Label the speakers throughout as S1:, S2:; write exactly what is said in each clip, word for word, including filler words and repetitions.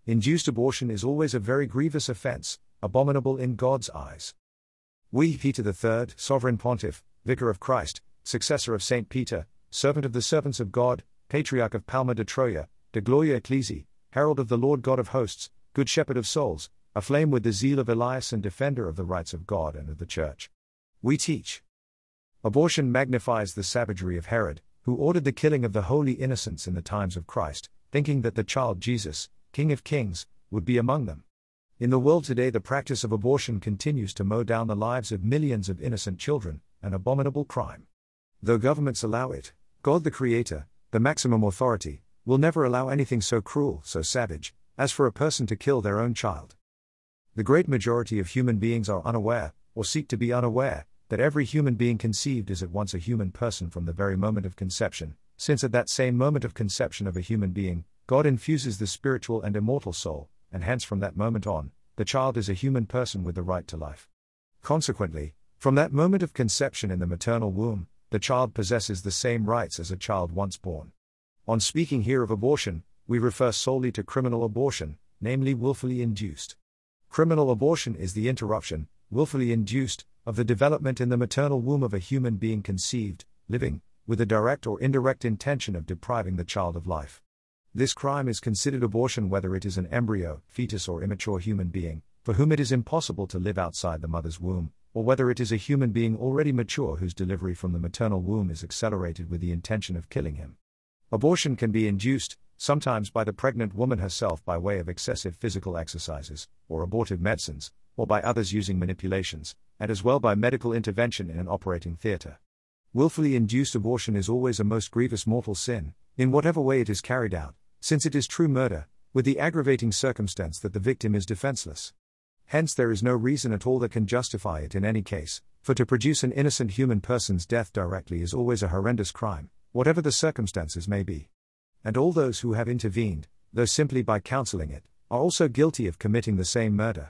S1: induced abortion is always a very grievous offense, abominable in God's eyes. We, Peter the Third, Sovereign Pontiff, Vicar of Christ, successor of Saint Peter, servant of the servants of God, Patriarch of Palma de Troya, de Gloria Ecclesiae, herald of the Lord God of hosts, good shepherd of souls, aflame with the zeal of Elias and defender of the rights of God and of the Church. We teach. Abortion magnifies the savagery of Herod, who ordered the killing of the holy innocents in the times of Christ, thinking that the child Jesus, King of Kings, would be among them. In the world today, the practice of abortion continues to mow down the lives of millions of innocent children, an abominable crime. Though governments allow it, God the Creator, the maximum authority, will never allow anything so cruel, so savage, as for a person to kill their own child. The great majority of human beings are unaware, or seek to be unaware, that every human being conceived is at once a human person from the very moment of conception, since at that same moment of conception of a human being, God infuses the spiritual and immortal soul, and hence from that moment on, the child is a human person with the right to life. Consequently, from that moment of conception in the maternal womb, the child possesses the same rights as a child once born. On speaking here of abortion, we refer solely to criminal abortion, namely willfully induced. Criminal abortion is the interruption, willfully induced, of the development in the maternal womb of a human being conceived, living, with a direct or indirect intention of depriving the child of life. This crime is considered abortion whether it is an embryo, fetus or immature human being, for whom it is impossible to live outside the mother's womb, or whether it is a human being already mature whose delivery from the maternal womb is accelerated with the intention of killing him. Abortion can be induced, sometimes by the pregnant woman herself by way of excessive physical exercises, or abortive medicines, or by others using manipulations, and as well by medical intervention in an operating theatre. Willfully induced abortion is always a most grievous mortal sin, in whatever way it is carried out, since it is true murder, with the aggravating circumstance that the victim is defenseless. Hence there is no reason at all that can justify it in any case, for to produce an innocent human person's death directly is always a horrendous crime, whatever the circumstances may be. And all those who have intervened, though simply by counseling it, are also guilty of committing the same murder.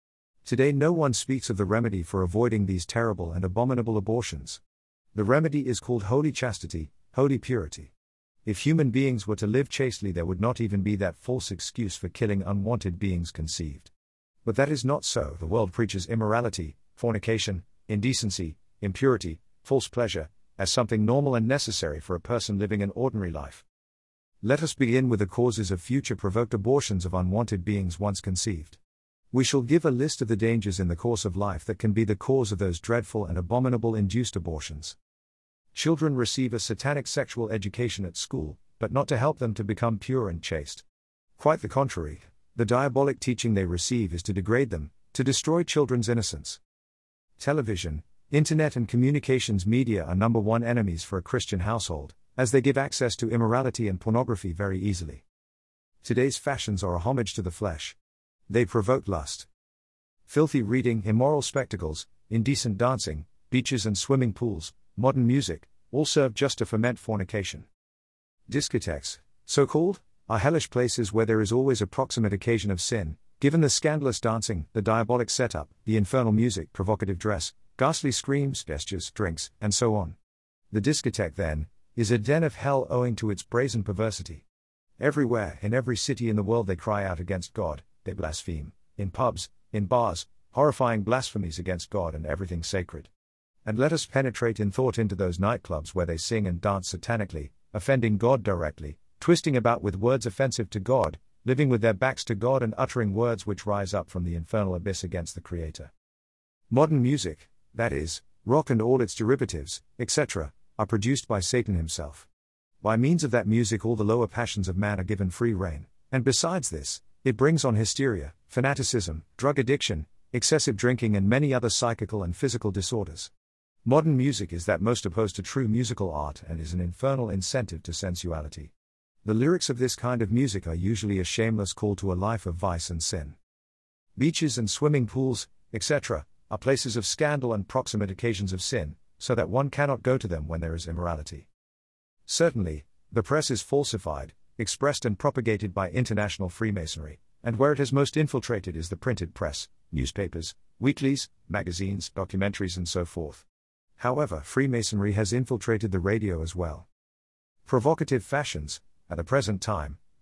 S1: Today no one speaks of the remedy for avoiding these terrible and abominable abortions. The remedy is called holy chastity, holy purity. If human beings were to live chastely, there would not even be that false excuse for killing unwanted beings conceived. But that is not so. The world preaches immorality, fornication, indecency, impurity, false pleasure, as something normal and necessary for a person living an ordinary life. Let us begin with the causes of future provoked abortions of unwanted beings once conceived. We shall give a list of the dangers in the course of life that can be the cause of those dreadful and abominable induced abortions. Children receive a satanic sexual education at school, but not to help them to become pure and chaste. Quite the contrary, the diabolic teaching they receive is to degrade them, to destroy children's innocence. Television, internet and communications media are number one enemies for a Christian household, as they give access to immorality and pornography very easily. Today's fashions are a homage to the flesh. They provoke lust. Filthy reading, immoral spectacles, indecent dancing, beaches and swimming pools, modern music, all serve just to foment fornication. Discotheques, so-called, are hellish places where there is always a proximate occasion of sin, given the scandalous dancing, the diabolic setup, the infernal music, provocative dress, ghastly screams, gestures, drinks, and so on. The discotheque, then, is a den of hell owing to its brazen perversity. Everywhere, in every city in the world, they cry out against God. They blaspheme, in pubs, in bars, horrifying blasphemies against God and everything sacred. And let us penetrate in thought into those nightclubs where they sing and dance satanically, offending God directly, twisting about with words offensive to God, living with their backs to God and uttering words which rise up from the infernal abyss against the Creator. Modern music, that is, rock and all its derivatives, et cetera, are produced by Satan himself. By means of that music all the lower passions of man are given free rein, and besides this, it brings on hysteria, fanaticism, drug addiction, excessive drinking and many other psychical and physical disorders. Modern music is that most opposed to true musical art and is an infernal incentive to sensuality. The lyrics of this kind of music are usually a shameless call to a life of vice and sin. Beaches and swimming pools, et cetera, are places of scandal and proximate occasions of sin, so that one cannot go to them when there is immorality. Certainly, the press is falsified, expressed and propagated by international Freemasonry, and where it has most infiltrated is the printed press, newspapers, weeklies, magazines, documentaries and so forth. However, Freemasonry has infiltrated the radio as well. Provocative fashions, at the present time,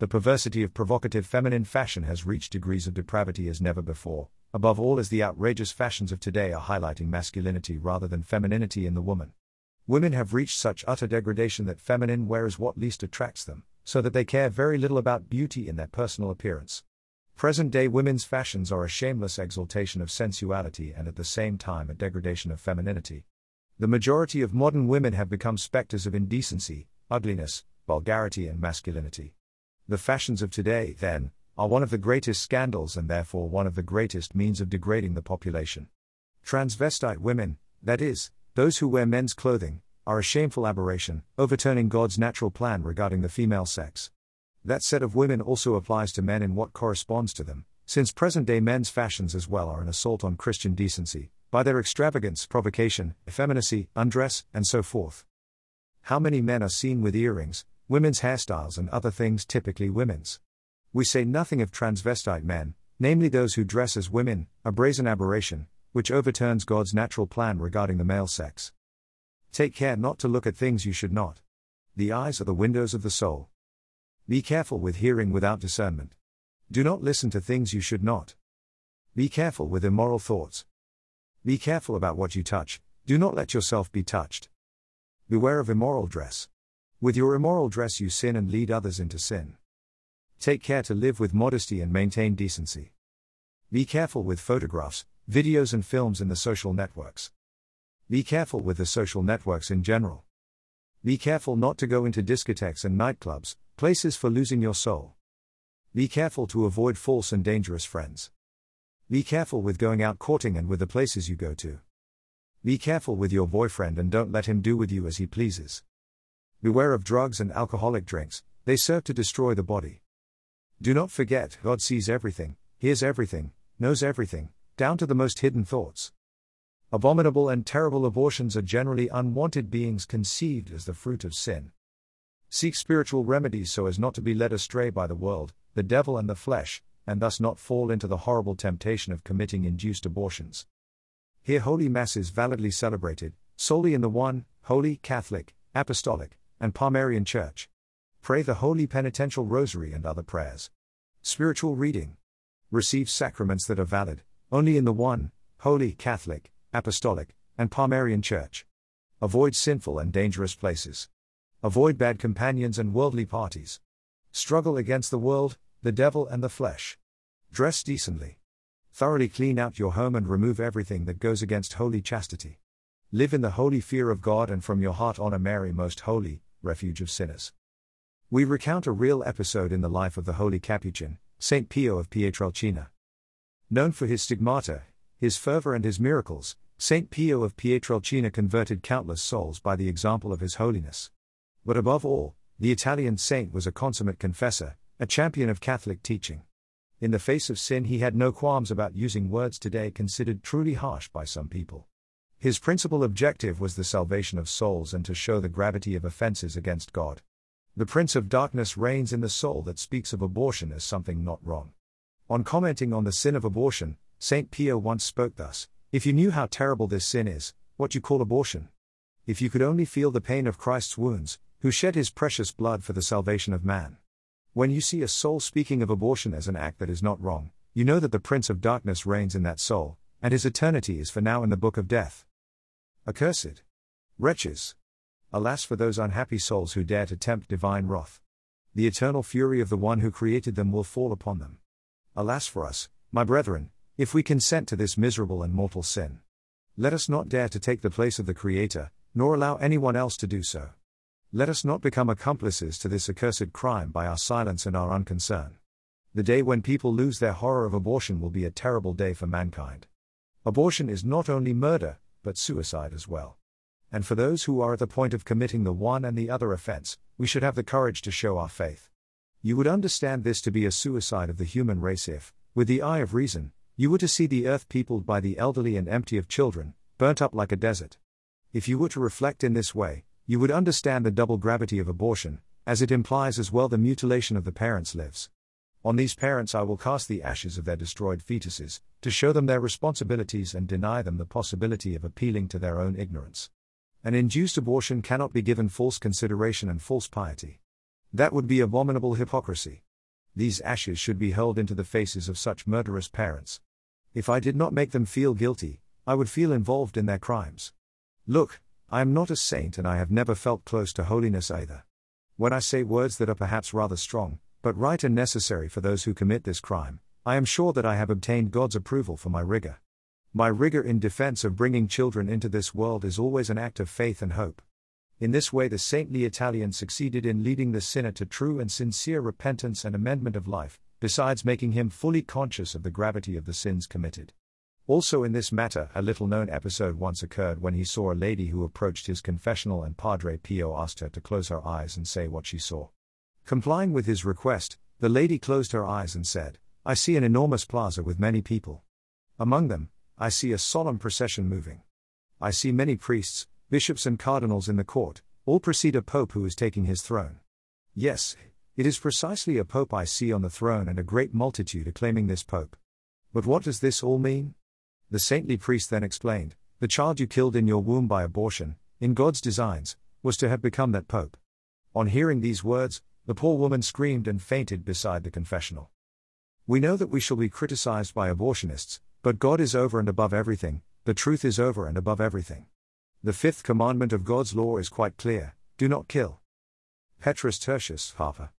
S1: The perversity of provocative feminine fashion has reached degrees of depravity as never before, above all as the outrageous fashions of today are highlighting masculinity rather than femininity in the woman. Women have reached such utter degradation that feminine wear is what least attracts them, so that they care very little about beauty in their personal appearance. Present-day women's fashions are a shameless exaltation of sensuality and at the same time a degradation of femininity. The majority of modern women have become specters of indecency, ugliness, vulgarity and masculinity. The fashions of today, then, are one of the greatest scandals and therefore one of the greatest means of degrading the population. Transvestite women, that is, those who wear men's clothing, are a shameful aberration, overturning God's natural plan regarding the female sex. That set of women also applies to men in what corresponds to them, since present-day men's fashions as well are an assault on Christian decency, by their extravagance, provocation, effeminacy, undress, and so forth. How many men are seen with earrings, women's hairstyles and other things typically women's? We say nothing of transvestite men, namely those who dress as women, a brazen aberration, which overturns God's natural plan regarding the male sex. Take care not to look at things you should not. The eyes are the windows of the soul. Be careful with hearing without discernment. Do not listen to things you should not. Be careful with immoral thoughts. Be careful about what you touch, do not let yourself be touched. Beware of immoral dress. With your immoral dress you sin and lead others into sin. Take care to live with modesty and maintain decency. Be careful with photographs, videos and films in the social networks. Be careful with the social networks in general. Be careful not to go into discotheques and nightclubs, places for losing your soul. Be careful to avoid false and dangerous friends. Be careful with going out courting and with the places you go to. Be careful with your boyfriend and don't let him do with you as he pleases. Beware of drugs and alcoholic drinks, they serve to destroy the body. Do not forget, God sees everything, hears everything, knows everything, down to the most hidden thoughts. Abominable and terrible abortions are generally unwanted beings conceived as the fruit of sin. Seek spiritual remedies so as not to be led astray by the world, the devil and the flesh, and thus not fall into the horrible temptation of committing induced abortions. Hear holy masses validly celebrated, solely in the one, holy, Catholic, Apostolic, and Palmarian Church. Pray the Holy Penitential Rosary and other prayers. Spiritual reading. Receive sacraments that are valid, only in the one, holy, Catholic, Apostolic, and Palmarian Church. Avoid sinful and dangerous places. Avoid bad companions and worldly parties. Struggle against the world, the devil and the flesh. Dress decently. Thoroughly clean out your home and remove everything that goes against holy chastity. Live in the holy fear of God and from your heart honor Mary most holy, refuge of sinners. We recount a real episode in the life of the holy Capuchin, Saint Pio of Pietrelcina. Known for his stigmata, his fervor and his miracles, Saint Pio of Pietrelcina converted countless souls by the example of his holiness. But above all, the Italian saint was a consummate confessor, a champion of Catholic teaching. In the face of sin he had no qualms about using words today considered truly harsh by some people. His principal objective was the salvation of souls and to show the gravity of offenses against God. The Prince of Darkness reigns in the soul that speaks of abortion as something not wrong. On commenting on the sin of abortion, Saint Pio once spoke thus: "If you knew how terrible this sin is, what you call abortion. If you could only feel the pain of Christ's wounds, who shed his precious blood for the salvation of man. When you see a soul speaking of abortion as an act that is not wrong, you know that the Prince of Darkness reigns in that soul, and his eternity is for now in the book of death. Accursed wretches! Alas for those unhappy souls who dare to tempt divine wrath. The eternal fury of the one who created them will fall upon them. Alas for us, my brethren, if we consent to this miserable and mortal sin. Let us not dare to take the place of the Creator, nor allow anyone else to do so. Let us not become accomplices to this accursed crime by our silence and our unconcern. The day when people lose their horror of abortion will be a terrible day for mankind. Abortion is not only murder, but suicide as well. And for those who are at the point of committing the one and the other offense, we should have the courage to show our faith. You would understand this to be a suicide of the human race if, with the eye of reason, you were to see the earth peopled by the elderly and empty of children, burnt up like a desert. If you were to reflect in this way, you would understand the double gravity of abortion, as it implies as well the mutilation of the parents' lives. On these parents I will cast the ashes of their destroyed fetuses, to show them their responsibilities and deny them the possibility of appealing to their own ignorance. An induced abortion cannot be given false consideration and false piety. That would be abominable hypocrisy. These ashes should be hurled into the faces of such murderous parents. If I did not make them feel guilty, I would feel involved in their crimes. Look, I am not a saint and I have never felt close to holiness either. When I say words that are perhaps rather strong, but right and necessary for those who commit this crime, I am sure that I have obtained God's approval for my rigor. My rigor in defense of bringing children into this world is always an act of faith and hope. In this way the saintly Italian succeeded in leading the sinner to true and sincere repentance and amendment of life, besides making him fully conscious of the gravity of the sins committed. Also in this matter, a little-known episode once occurred when he saw a lady who approached his confessional and Padre Pio asked her to close her eyes and say what she saw. Complying with his request, the lady closed her eyes and said, "I see an enormous plaza with many people. Among them, I see a solemn procession moving. I see many priests, bishops and cardinals in the court, all precede a pope who is taking his throne. Yes, it is precisely a pope I see on the throne and a great multitude acclaiming this pope. But what does this all mean?" The saintly priest then explained, "The child you killed in your womb by abortion, in God's designs, was to have become that pope." On hearing these words, the poor woman screamed and fainted beside the confessional. We know that we shall be criticized by abortionists, but God is over and above everything, the truth is over and above everything. The fifth commandment of God's law is quite clear: do not kill. Petrus Tertius, Harper.